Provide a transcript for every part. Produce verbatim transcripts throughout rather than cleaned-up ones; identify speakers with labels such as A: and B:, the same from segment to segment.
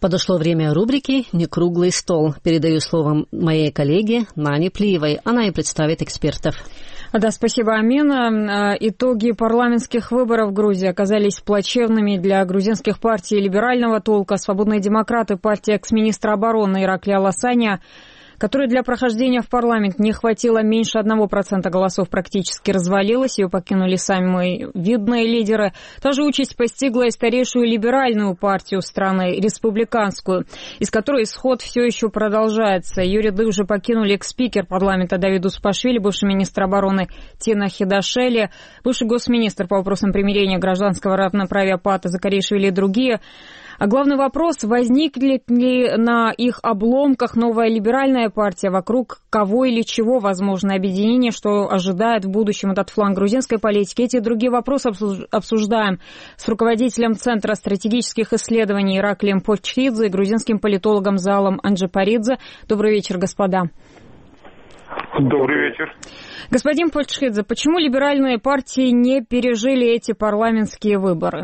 A: Подошло время рубрики «Не круглый стол». Передаю слово моей коллеге Нане Плиевой. Она и представит экспертов.
B: Да, спасибо, Амина. Итоги парламентских выборов в Грузии оказались плачевными для грузинских партий либерального толка. Свободные демократы, партия экс-министра обороны Ираклия Аласаня, которой для прохождения в парламент не хватило меньше одного процента голосов, практически развалилась. Ее покинули самые видные лидеры. Та же участь постигла и старейшую либеральную партию страны, республиканскую, из которой исход все еще продолжается. Ее ряды уже покинули экс-спикер парламента Давид Успашвили, бывший министр обороны Тина Хидашели, бывший госминистр по вопросам примирения, гражданского равноправия Пата Закаришвили и другие. А главный вопрос, возникнет ли на их обломках новая либеральная партия, вокруг кого или чего возможно объединение, что ожидает в будущем этот фланг грузинской политики. Эти и другие вопросы обсуждаем с руководителем Центра стратегических исследований Ираклием Почхидзе и грузинским политологом Залом Анджипаридзе. Добрый вечер, господа.
C: Добрый вечер.
B: Господин Почхидзе, почему либеральные партии не пережили эти парламентские выборы?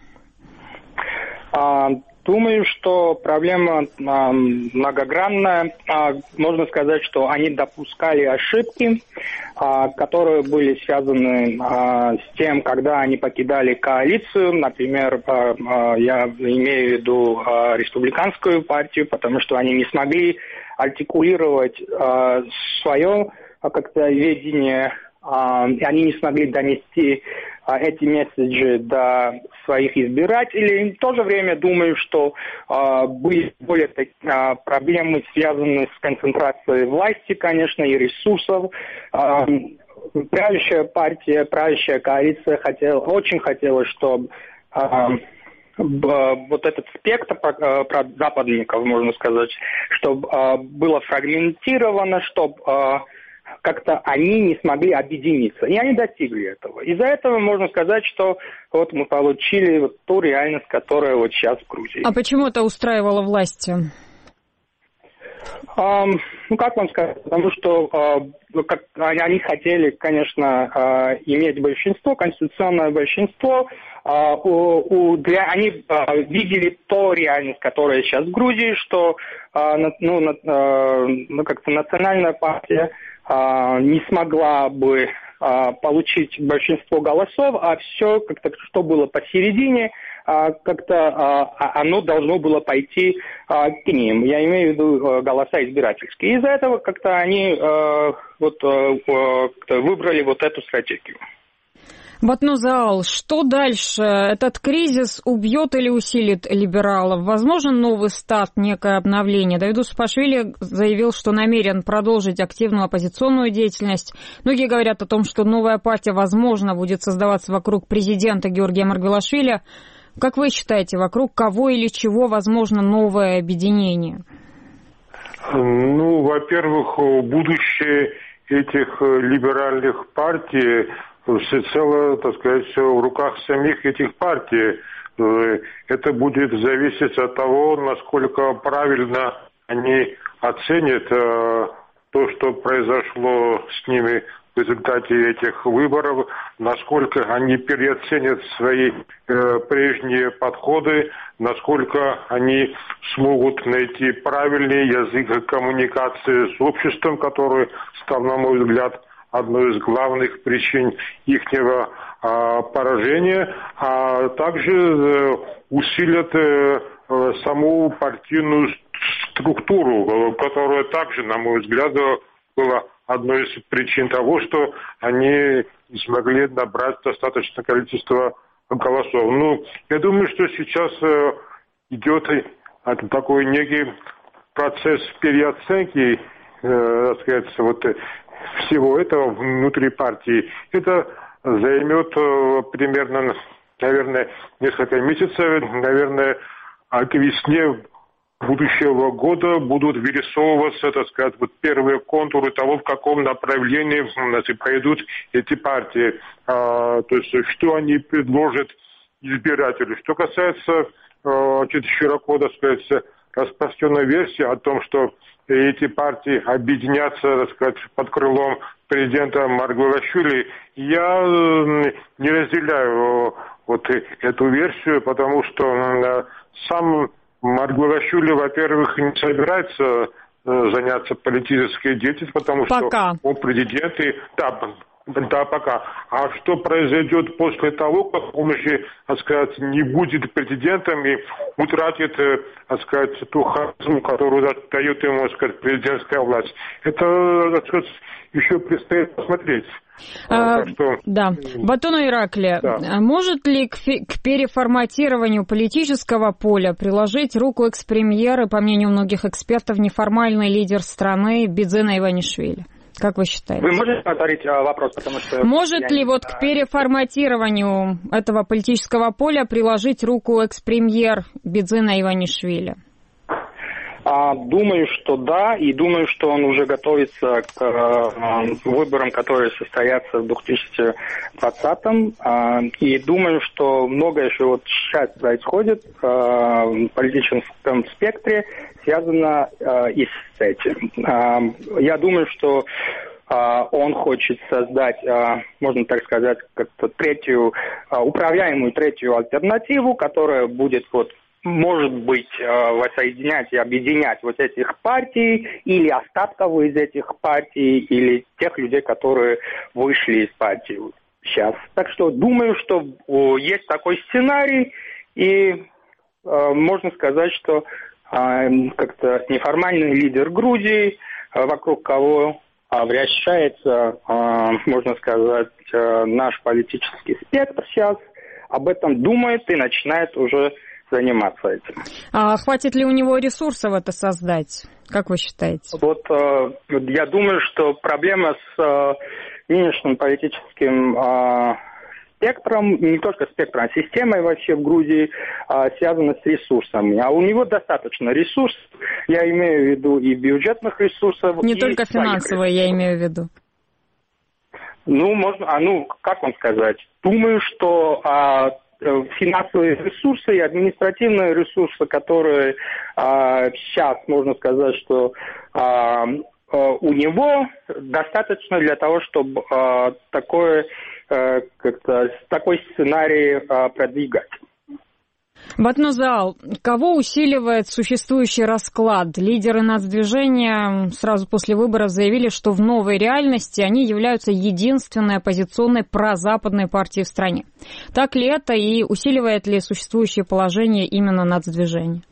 C: Думаю, что проблема многогранная. Можно сказать, что они допускали ошибки, которые были связаны с тем, когда они покидали коалицию. Например, я имею в виду республиканскую партию, потому что они не смогли артикулировать свое как-то видение, и они не смогли донести эти месседжи до своих избирателей. В то же время думаю, что э, были более э, проблемы, связанные с концентрацией власти, конечно, и ресурсов. Э, правящая партия, правящая коалиция хотела, очень хотела, чтобы э, вот этот спектр про, про западников, можно сказать, чтобы э, было фрагментировано, чтобы э, как-то они не смогли объединиться. И они достигли этого. Из-за этого можно сказать, что вот мы получили вот ту реальность, которая вот сейчас в Грузии.
B: А почему это устраивало власти?
C: Um, ну, как вам сказать? Потому что uh, как, они хотели, конечно, uh, иметь большинство, конституционное большинство. Uh, у, у, для, они uh, видели ту реальность, которая сейчас в Грузии, что uh, ну, uh, ну, как-то национальная партия uh, не смогла бы uh, получить большинство голосов, а все, как-то, что было посередине, как-то оно должно было пойти к ним. Я имею в виду голоса избирательские. Из-за этого как-то они вот выбрали вот эту стратегию.
B: Батнузаал, что дальше? Этот кризис убьет или усилит либералов? Возможен новый старт, некое обновление? Давид Успашвили заявил, что намерен продолжить активную оппозиционную деятельность. Многие говорят о том, что новая партия, возможно, будет создаваться вокруг президента Георгия Маргвелашвили. Как вы считаете, вокруг кого или чего возможно новое объединение?
D: Ну, во-первых, будущее этих либеральных партий всецело, так сказать, в руках самих этих партий. Это будет зависеть от того, насколько правильно они оценят то, что произошло с ними в результате этих выборов, насколько они переоценят свои э, прежние подходы, насколько они смогут найти правильный язык коммуникации с обществом, который стал, на мой взгляд, одной из главных причин ихнего э, поражения, а также э, усилят э, э, саму партийную структуру, которая также, на мой взгляд, была одной из причин того, что они не смогли набрать достаточное количество голосов. Ну, я думаю, что сейчас э, идет э, такой некий процесс переоценки, э, так сказать, вот, э, всего этого внутри партии. Это займет э, примерно, наверное, несколько месяцев, наверное, а к весне будущего года будут вырисовываться, так сказать, вот первые контуры того, в каком направлении, значит, пойдут эти партии. А, то есть, что они предложат избирателю. Что касается а, чуть широко, так сказать, распространенной версии о том, что эти партии объединятся, так сказать, под крылом президента Маргвелашвили, я не разделяю вот эту версию, потому что сам Маргвелашвили Гуашвили, во-первых, не собирается заняться политической деятельностью, потому
B: пока.
D: что он президент и да, да, пока. А что произойдет после того, как он уже, так сказать, не будет президентом и утратит, так сказать, ту харизму, которую дает ему, так сказать, президентская власть? Это, так сказать, еще предстоит посмотреть.
B: А,
D: что...
B: Да. Батону Ираклия, да. Может ли к, фи- к переформатированию политического поля приложить руку экс-премьер и, по мнению многих экспертов, неформальный лидер страны Бидзена Иванишвили? Как вы считаете?
C: Вы можете повторить вопрос, потому что...
B: Может ли вот к переформатированию этого политического поля приложить руку экс-премьер Бидзена Иванишвили?
C: Думаю, что да, и думаю, что он уже готовится к э, выборам, которые состоятся в две тысячи двадцатом. Э, и думаю, что многое еще вот сейчас происходит э, в политическом спектре, связано э, и с этим. Э, я думаю, что э, он хочет создать, э, можно так сказать, как-то третью, э, управляемую третью альтернативу, которая будет вот может быть, воссоединять и объединять вот этих партий или остатков из этих партий, или тех людей, которые вышли из партии сейчас. Так что думаю, что есть такой сценарий, и можно сказать, что как-то неформальный лидер Грузии, вокруг кого вращается, можно сказать, наш политический спектр сейчас, об этом думает и начинает уже заниматься этим.
B: А хватит ли у него ресурсов это создать? Как вы считаете?
C: Вот э, я думаю, что проблема с э, нынешним политическим э, спектром, не только спектром, а системой вообще в Грузии э, связана с ресурсами. А у него достаточно ресурсов, я имею в виду и бюджетных ресурсов.
B: Не
C: и
B: только финансовые, я имею в виду.
C: Ну, можно, а ну, как вам сказать? Думаю, что а, финансовые ресурсы и административные ресурсы, которые а, сейчас, можно сказать, что а, а, у него достаточно для того, чтобы а, такое, а, как-то, такой сценарий а, продвигать.
B: Батнузаал, кого усиливает существующий расклад? Лидеры нацдвижения сразу после выборов заявили, что в новой реальности они являются единственной оппозиционной прозападной партией в стране. Так ли это и усиливает ли существующее положение именно нацдвижения?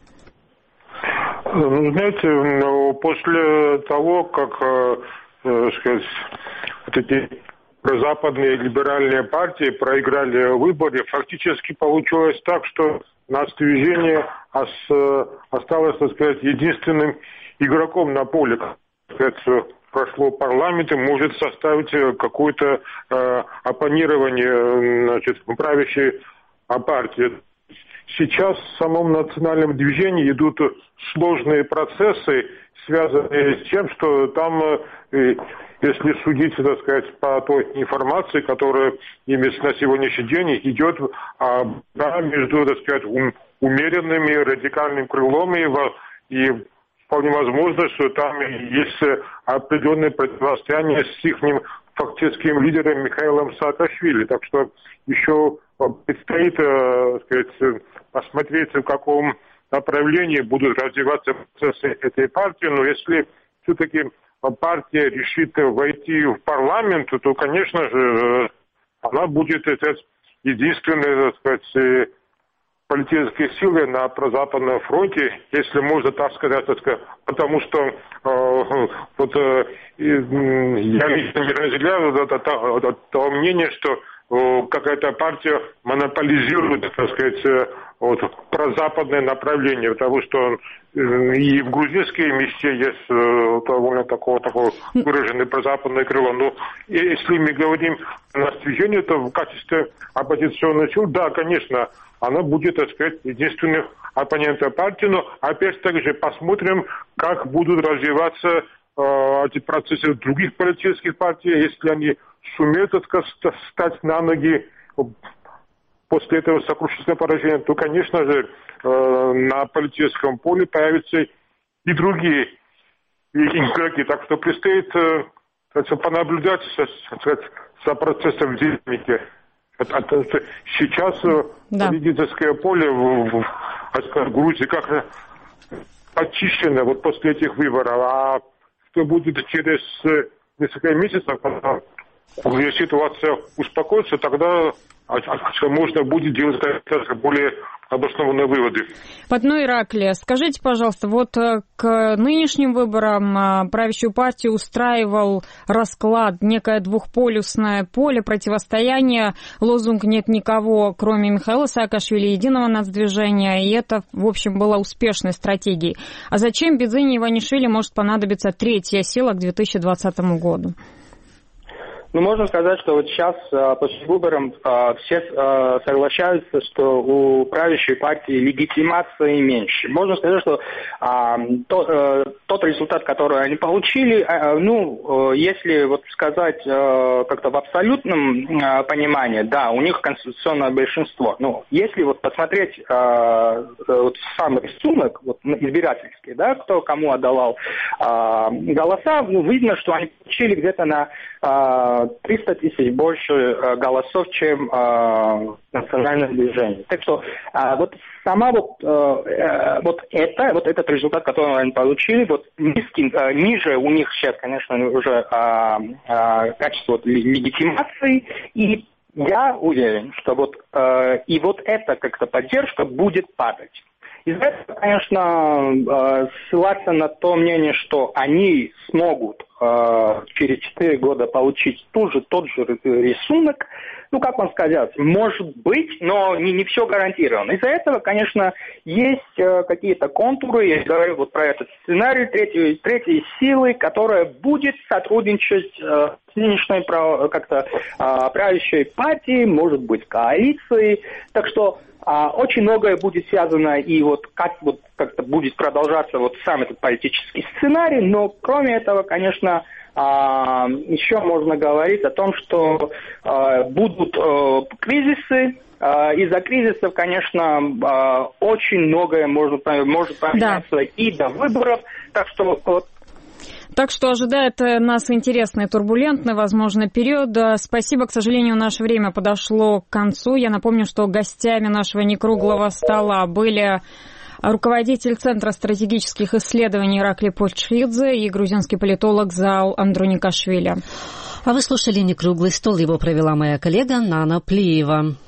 D: Знаете, после того, как, так сказать, вот эти прозападные либеральные партии проиграли выборы, фактически получилось так, что нацдвижение осталось, так сказать, единственным игроком на поле. Так сказать, прошло парламент и может составить какое-то э, оппонирование, значит, правящей партии. Сейчас в самом национальном движении идут сложные процессы, связанные с тем, что там, э, если судить, так сказать, по той информации, которая имеется на сегодняшний день, идет а, да, между, так сказать, ум, умеренным и радикальным крылом, и, и вполне возможно, что там есть определенное противостояние с их фактическим лидером Михаилом Саакашвили. Так что еще предстоит, так сказать, посмотреть, в каком направлении будут развиваться процессы этой партии. Но если все-таки партия решит войти в парламент, то, конечно же, она будет единственной, так сказать, политической силой на прозападном фронте, если можно так сказать, так сказать, потому что э, вот, э, я лично не разделяю того мнения, что э, какая-то партия монополизирует, так сказать, э, вот, прозападное направление, потому что э, и в грузинской месте есть э, довольно такого, такого выраженное прозападное крыло. Но если мы говорим о нацдвижении, то в качестве оппозиционной силы, да, конечно, она будет, так сказать, единственным оппонентом партии, но опять же посмотрим, как будут развиваться э, эти процессы в других политических партиях, если они сумеют, так сказать, стать на ноги после этого сокрушительного поражения, то, конечно же, э, на политическом поле появятся и другие игроки. Так что предстоит э, понаблюдать, так сказать, за процессом в динамике. Сейчас да. Политическое поле в, в, в Грузии как очищена вот после этих выборов, а что будет через несколько месяцев, когда ситуация успокоится, тогда можно будет делать более обоснованные выводы.
B: Патно Ираклия, скажите, пожалуйста, вот к нынешним выборам правящую партию устраивал расклад, некое двухполюсное поле противостояния, лозунг «нет никого, кроме Михаила Саакашвили, единого нацдвижения», и это, в общем, была успешной стратегией. А зачем Бедзине Иванишвили может понадобиться третья сила к две тысячи двадцатому году?
C: Ну, можно сказать, что вот сейчас, после выборов, все соглашаются, что у правящей партии легитимации меньше. Можно сказать, что тот, тот результат, который они получили, ну, если вот сказать как-то в абсолютном понимании, да, у них конституционное большинство. Но если вот посмотреть вот сам рисунок, вот, избирательский, да, кто кому отдавал голоса, ну, видно, что они получили где-то на триста тысяч больше голосов, чем э, национальное движение. Так что э, вот сама вот, э, вот, это, вот этот результат, который они получили, вот низкий, э, ниже у них сейчас, конечно, уже э, э, качество вот, легитимации, и я уверен, что вот э, и вот эта как-то поддержка будет падать. Из-за этого, конечно, ссылаться на то мнение, что они смогут через четыре года получить тот же, тот же рисунок, ну, как вам сказать, может быть, но не, не все гарантировано. Из-за этого, конечно, есть какие-то контуры, я говорю вот про этот сценарий третьей, третьей силы, которая будет сотрудничать с нынешней как-то правящей партией, может быть, коалицией. Так что А, очень многое будет связано и вот как вот как-то будет продолжаться вот сам этот политический сценарий, но кроме этого, конечно, а, еще можно говорить о том, что а, будут а, кризисы. А, из-за кризисов, конечно, а, очень многое может, может поменяться да. и до выборов, так что вот.
B: Так что ожидает нас интересный, турбулентный, возможно, период. Спасибо, к сожалению, наше время подошло к концу. Я напомню, что гостями нашего некруглого стола были руководитель Центра стратегических исследований Ираклий Почхидзе и грузинский политолог Заул Андроникашвили.
A: А вы слушали «Некруглый стол». Его провела моя коллега Нана Плиева.